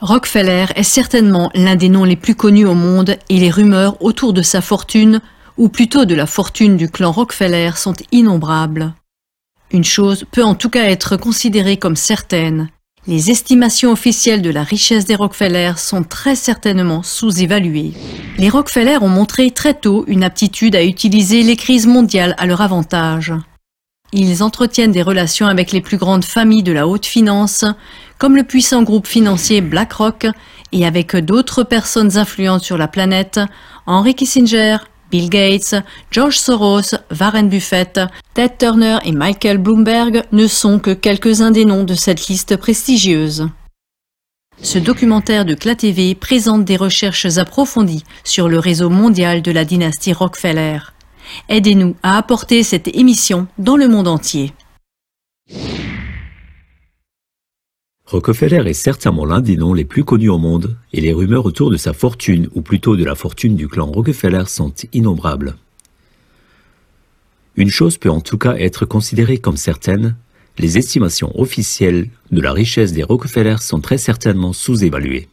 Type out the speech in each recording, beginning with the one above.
Rockefeller est certainement l'un des noms les plus connus au monde et les rumeurs autour de sa fortune, ou plutôt de la fortune du clan Rockefeller, sont innombrables. Une chose peut en tout cas être considérée comme certaine. Les estimations officielles de la richesse des Rockefeller sont très certainement sous-évaluées. Les Rockefeller ont montré très tôt une aptitude à utiliser les crises mondiales à leur avantage. Ils entretiennent des relations avec les plus grandes familles de la haute finance, comme le puissant groupe financier BlackRock, et avec d'autres personnes influentes sur la planète, Henry Kissinger, Bill Gates, George Soros, Warren Buffett, Ted Turner et Michael Bloomberg ne sont que quelques-uns des noms de cette liste prestigieuse. Ce documentaire de CLA TV présente des recherches approfondies sur le réseau mondial de la dynastie Rockefeller. Aidez-nous à apporter cette émission dans le monde entier. Rockefeller est certainement l'un des noms les plus connus au monde, et les rumeurs autour de sa fortune, ou plutôt de la fortune du clan Rockefeller, sont innombrables. Une chose peut en tout cas être considérée comme certaine, les estimations officielles de la richesse des Rockefeller sont très certainement sous-évaluées.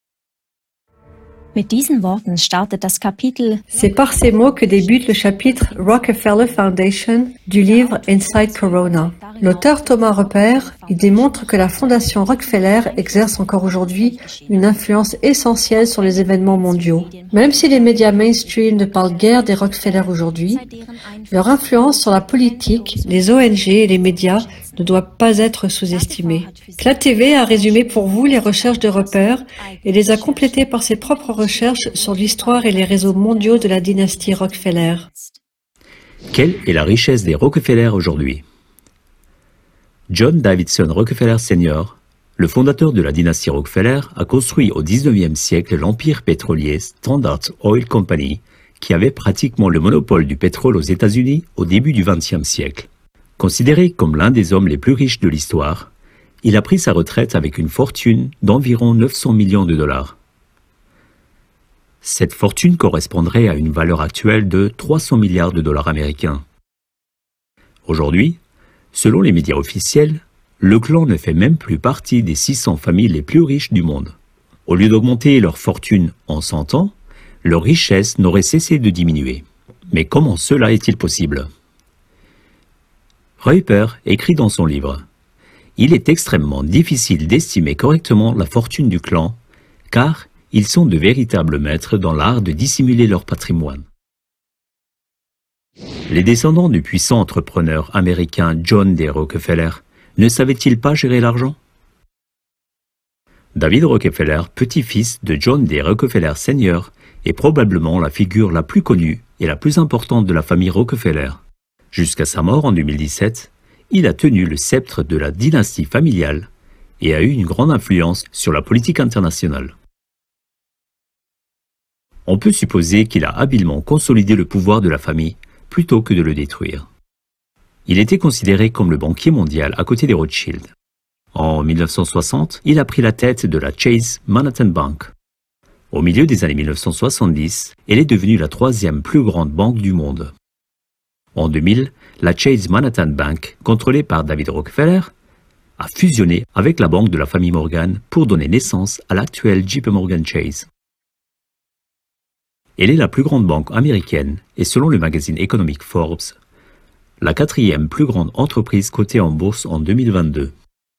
C'est par ces mots que débute le chapitre Rockefeller Foundation du livre Inside Corona. L'auteur Thomas Roper y démontre que la fondation Rockefeller exerce encore aujourd'hui une influence essentielle sur les événements mondiaux. Même si les médias mainstream ne parlent guère des Rockefeller aujourd'hui, leur influence sur la politique, les ONG et les médias ne doit pas être sous-estimée. CLA TV a résumé pour vous les recherches de Roper et les a complétées par ses propres recherches sur l'histoire et les réseaux mondiaux de la dynastie Rockefeller. Quelle est la richesse des Rockefeller aujourd'hui? John Davidson Rockefeller Sr., le fondateur de la dynastie Rockefeller, a construit au XIXe siècle l'empire pétrolier Standard Oil Company, qui avait pratiquement le monopole du pétrole aux États-Unis au début du XXe siècle. Considéré comme l'un des hommes les plus riches de l'histoire, il a pris sa retraite avec une fortune d'environ 900 millions de dollars. Cette fortune correspondrait à une valeur actuelle de 300 milliards de dollars américains. Aujourd'hui, selon les médias officiels, le clan ne fait même plus partie des 600 familles les plus riches du monde. Au lieu d'augmenter leur fortune en 100 ans, leur richesse n'aurait cessé de diminuer. Mais comment cela est-il possible? Roper écrit dans son livre « Il est extrêmement difficile d'estimer correctement la fortune du clan, car ils sont de véritables maîtres dans l'art de dissimuler leur patrimoine. » Les descendants du puissant entrepreneur américain John D. Rockefeller ne savaient-ils pas gérer l'argent? David Rockefeller, petit-fils de John D. Rockefeller Sr., est probablement la figure la plus connue et la plus importante de la famille Rockefeller. Jusqu'à sa mort en 2017, il a tenu le sceptre de la dynastie familiale et a eu une grande influence sur la politique internationale. On peut supposer qu'il a habilement consolidé le pouvoir de la famille plutôt que de le détruire. Il était considéré comme le banquier mondial à côté des Rothschild. En 1960, il a pris la tête de la Chase Manhattan Bank. Au milieu des années 1970, elle est devenue la troisième plus grande banque du monde. En 2000, la Chase Manhattan Bank, contrôlée par David Rockefeller, a fusionné avec la banque de la famille Morgan pour donner naissance à l'actuelle JP Morgan Chase. Elle est la plus grande banque américaine et selon le magazine économique Forbes, la quatrième plus grande entreprise cotée en bourse en 2022.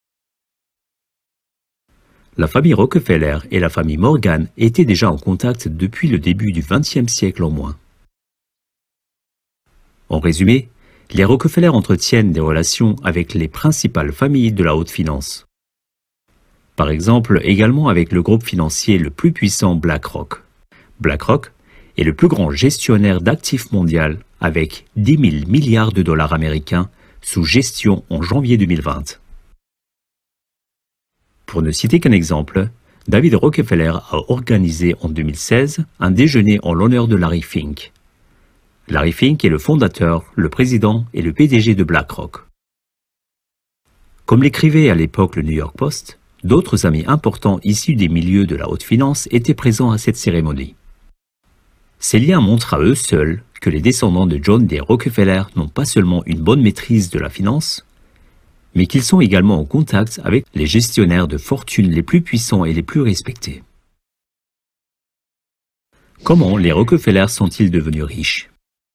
La famille Rockefeller et la famille Morgan étaient déjà en contact depuis le début du XXe siècle au moins. En résumé, les Rockefeller entretiennent des relations avec les principales familles de la haute finance. Par exemple, également avec le groupe financier le plus puissant BlackRock. BlackRock est le plus grand gestionnaire d'actifs mondial avec 10 000 milliards de dollars américains sous gestion en janvier 2020. Pour ne citer qu'un exemple, David Rockefeller a organisé en 2016 un déjeuner en l'honneur de Larry Fink. Larry Fink est le fondateur, le président et le PDG de BlackRock. Comme l'écrivait à l'époque le New York Post, d'autres amis importants issus des milieux de la haute finance étaient présents à cette cérémonie. Ces liens montrent à eux seuls que les descendants de John D. Rockefeller n'ont pas seulement une bonne maîtrise de la finance, mais qu'ils sont également en contact avec les gestionnaires de fortune les plus puissants et les plus respectés. Comment les Rockefeller sont-ils devenus riches?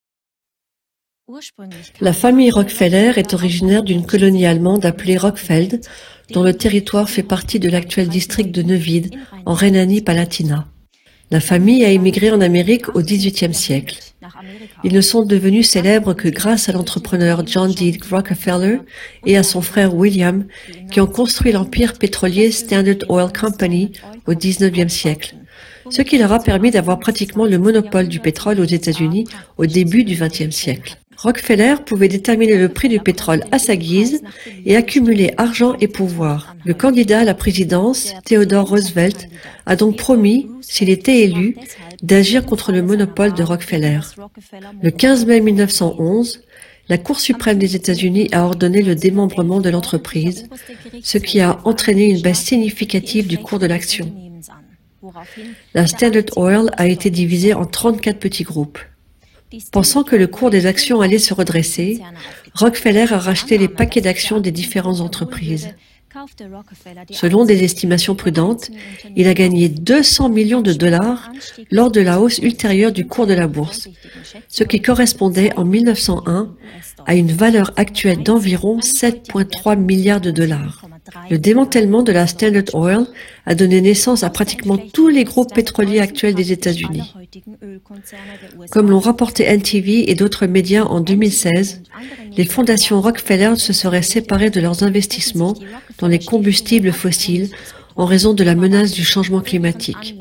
La famille Rockefeller est originaire d'une colonie allemande appelée Rockfeld, dont le territoire fait partie de l'actuel district de Neuwied, en Rhénanie-Palatinat. La famille a émigré en Amérique au XVIIIe siècle. Ils ne sont devenus célèbres que grâce à l'entrepreneur John D. Rockefeller et à son frère William, qui ont construit l'empire pétrolier Standard Oil Company au XIXe siècle, ce qui leur a permis d'avoir pratiquement le monopole du pétrole aux États-Unis au début du XXe siècle. Rockefeller pouvait déterminer le prix du pétrole à sa guise et accumuler argent et pouvoir. Le candidat à la présidence, Theodore Roosevelt, a donc promis, s'il était élu, d'agir contre le monopole de Rockefeller. Le 15 mai 1911, la Cour suprême des États-Unis a ordonné le démembrement de l'entreprise, ce qui a entraîné une baisse significative du cours de l'action. La Standard Oil a été divisée en 34 petits groupes. Pensant que le cours des actions allait se redresser, Rockefeller a racheté les paquets d'actions des différentes entreprises. Selon des estimations prudentes, il a gagné 200 millions de dollars lors de la hausse ultérieure du cours de la bourse, ce qui correspondait en 1901 à une valeur actuelle d'environ 7,3 milliards de dollars. Le démantèlement de la Standard Oil a donné naissance à pratiquement tous les groupes pétroliers actuels des États-Unis. Comme l'ont rapporté NTV et d'autres médias en 2016, les fondations Rockefeller se seraient séparées de leurs investissements dans les combustibles fossiles en raison de la menace du changement climatique.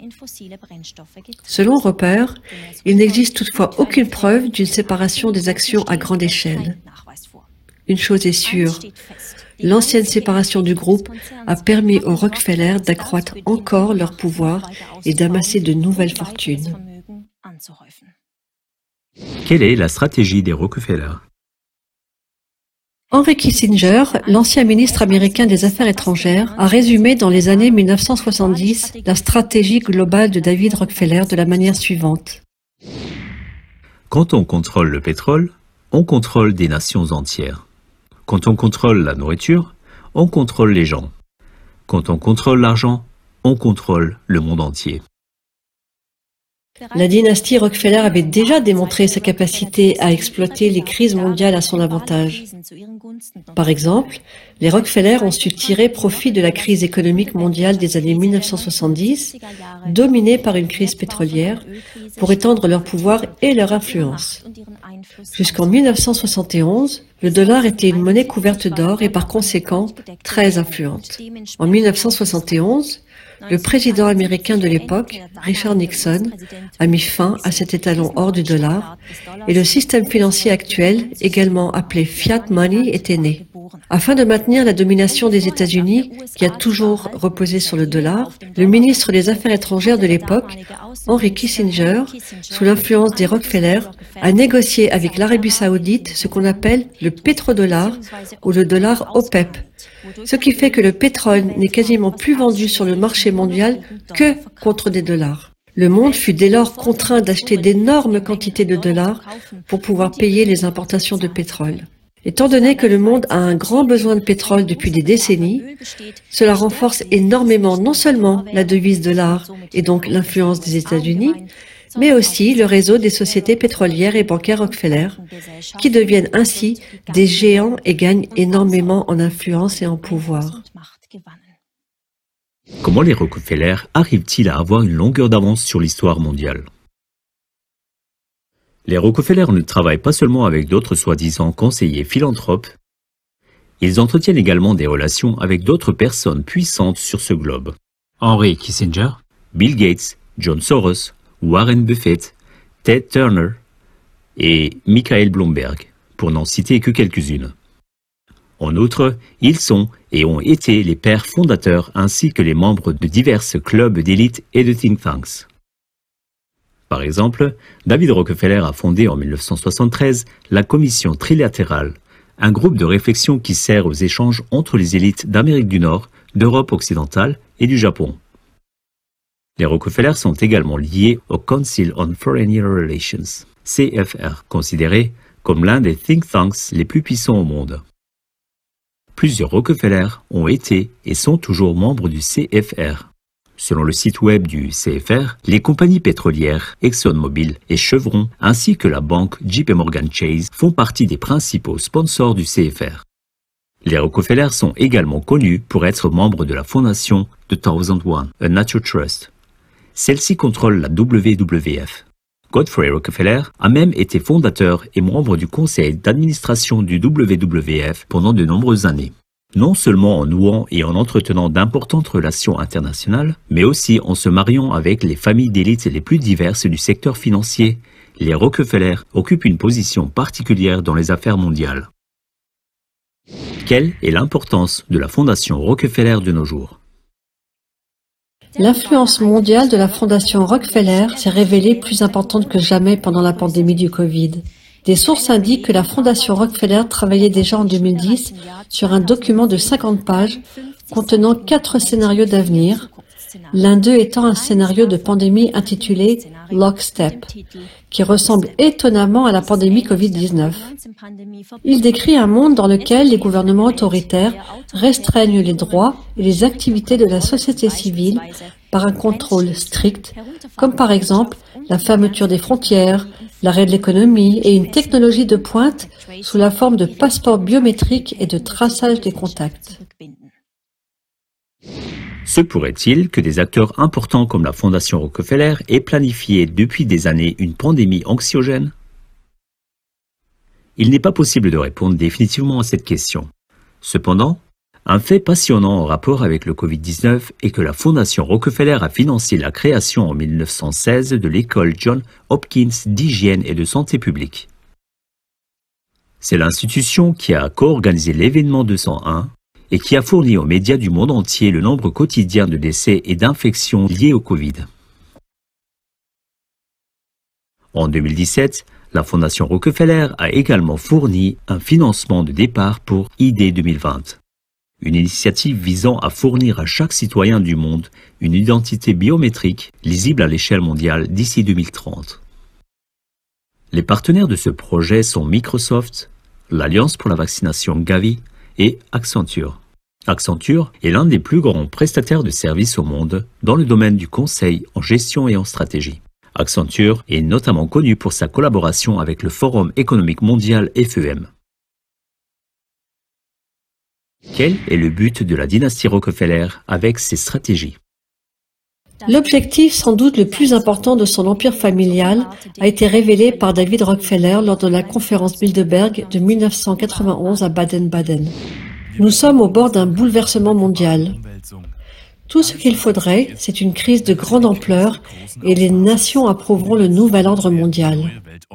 Selon Roper, il n'existe toutefois aucune preuve d'une séparation des actions à grande échelle. Une chose est sûre, l'ancienne séparation du groupe a permis aux Rockefeller d'accroître encore leur pouvoir et d'amasser de nouvelles fortunes. Quelle est la stratégie des Rockefeller? Henry Kissinger, l'ancien ministre américain des Affaires étrangères, a résumé dans les années 1970 la stratégie globale de David Rockefeller de la manière suivante. Quand on contrôle le pétrole, on contrôle des nations entières. Quand on contrôle la nourriture, on contrôle les gens. Quand on contrôle l'argent, on contrôle le monde entier. La dynastie Rockefeller avait déjà démontré sa capacité à exploiter les crises mondiales à son avantage. Par exemple, les Rockefeller ont su tirer profit de la crise économique mondiale des années 1970, dominée par une crise pétrolière, pour étendre leur pouvoir et leur influence. Jusqu'en 1971, le dollar était une monnaie couverte d'or et par conséquent très influente. En 1971, le président américain de l'époque, Richard Nixon, a mis fin à cet étalon hors du dollar et le système financier actuel, également appelé fiat money, était né. Afin de maintenir la domination des États-Unis, qui a toujours reposé sur le dollar, le ministre des Affaires étrangères de l'époque, Henry Kissinger, sous l'influence des Rockefeller, a négocié avec l'Arabie saoudite ce qu'on appelle le pétrodollar ou le dollar OPEP, ce qui fait que le pétrole n'est quasiment plus vendu sur le marché mondial que contre des dollars. Le monde fut dès lors contraint d'acheter d'énormes quantités de dollars pour pouvoir payer les importations de pétrole. Étant donné que le monde a un grand besoin de pétrole depuis des décennies, cela renforce énormément non seulement la devise dollar et donc l'influence des États-Unis, mais aussi le réseau des sociétés pétrolières et bancaires Rockefeller, qui deviennent ainsi des géants et gagnent énormément en influence et en pouvoir. Comment les Rockefeller arrivent-ils à avoir une longueur d'avance sur l'histoire mondiale? Les Rockefeller ne travaillent pas seulement avec d'autres soi-disant conseillers philanthropes, ils entretiennent également des relations avec d'autres personnes puissantes sur ce globe. Henry Kissinger, Bill Gates, John Soros, Warren Buffett, Ted Turner et Michael Bloomberg, pour n'en citer que quelques-unes. En outre, ils sont et ont été les pères fondateurs ainsi que les membres de divers clubs d'élite et de think tanks. Par exemple, David Rockefeller a fondé en 1973 la Commission trilatérale, un groupe de réflexion qui sert aux échanges entre les élites d'Amérique du Nord, d'Europe occidentale et du Japon. Les Rockefeller sont également liés au Council on Foreign Relations, CFR, considéré comme l'un des think tanks les plus puissants au monde. Plusieurs Rockefeller ont été et sont toujours membres du CFR. Selon le site web du CFR, les compagnies pétrolières ExxonMobil et Chevron, ainsi que la banque JP Morgan Chase, font partie des principaux sponsors du CFR. Les Rockefeller sont également connus pour être membres de la fondation The 1001, A Nature Trust. Celle-ci contrôle la WWF. Godfrey Rockefeller a même été fondateur et membre du conseil d'administration du WWF pendant de nombreuses années. Non seulement en nouant et en entretenant d'importantes relations internationales, mais aussi en se mariant avec les familles d'élite les plus diverses du secteur financier, les Rockefeller occupent une position particulière dans les affaires mondiales. Quelle est l'importance de la Fondation Rockefeller de nos jours? L'influence mondiale de la Fondation Rockefeller s'est révélée plus importante que jamais pendant la pandémie du Covid. Des sources indiquent que la Fondation Rockefeller travaillait déjà en 2010 sur un document de 50 pages contenant 4 scénarios d'avenir, l'un d'eux étant un scénario de pandémie intitulé Lockstep, qui ressemble étonnamment à la pandémie Covid-19. Il décrit un monde dans lequel les gouvernements autoritaires restreignent les droits et les activités de la société civile par un contrôle strict, comme par exemple la fermeture des frontières, l'arrêt de l'économie et une technologie de pointe sous la forme de passeports biométriques et de traçage des contacts. Se pourrait-il que des acteurs importants comme la Fondation Rockefeller aient planifié depuis des années une pandémie anxiogène? Il n'est pas possible de répondre définitivement à cette question. Cependant, un fait passionnant en rapport avec le Covid-19 est que la Fondation Rockefeller a financé la création en 1916 de l'école Johns Hopkins d'hygiène et de santé publique. C'est l'institution qui a co-organisé l'événement 201 et qui a fourni aux médias du monde entier le nombre quotidien de décès et d'infections liés au Covid. En 2017, la Fondation Rockefeller a également fourni un financement de départ pour ID 2020. Une initiative visant à fournir à chaque citoyen du monde une identité biométrique lisible à l'échelle mondiale d'ici 2030. Les partenaires de ce projet sont Microsoft, l'Alliance pour la vaccination Gavi et Accenture. Accenture est l'un des plus grands prestataires de services au monde dans le domaine du conseil en gestion et en stratégie. Accenture est notamment connu pour sa collaboration avec le Forum économique mondial FEM. Quel est le but de la dynastie Rockefeller avec ses stratégies? L'objectif sans doute le plus important de son empire familial a été révélé par David Rockefeller lors de la conférence Bilderberg de 1991 à Baden-Baden. Nous sommes au bord d'un bouleversement mondial. Tout ce qu'il faudrait, c'est une crise de grande ampleur et les nations approuveront le nouvel ordre mondial.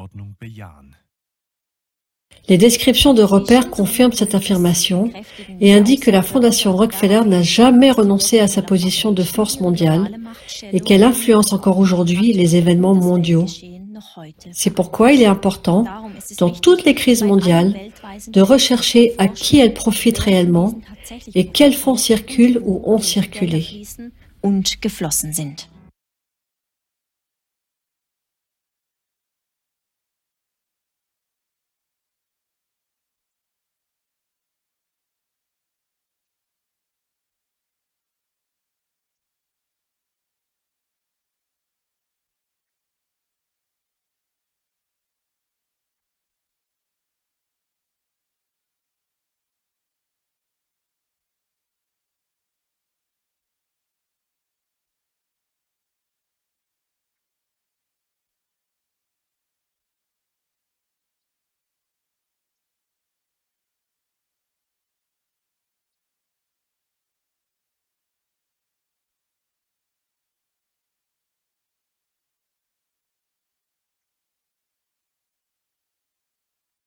Les descriptions de repères confirment cette affirmation et indiquent que la Fondation Rockefeller n'a jamais renoncé à sa position de force mondiale et qu'elle influence encore aujourd'hui les événements mondiaux. C'est pourquoi il est important, dans toutes les crises mondiales, de rechercher à qui elles profitent réellement et quels fonds circulent ou ont circulé.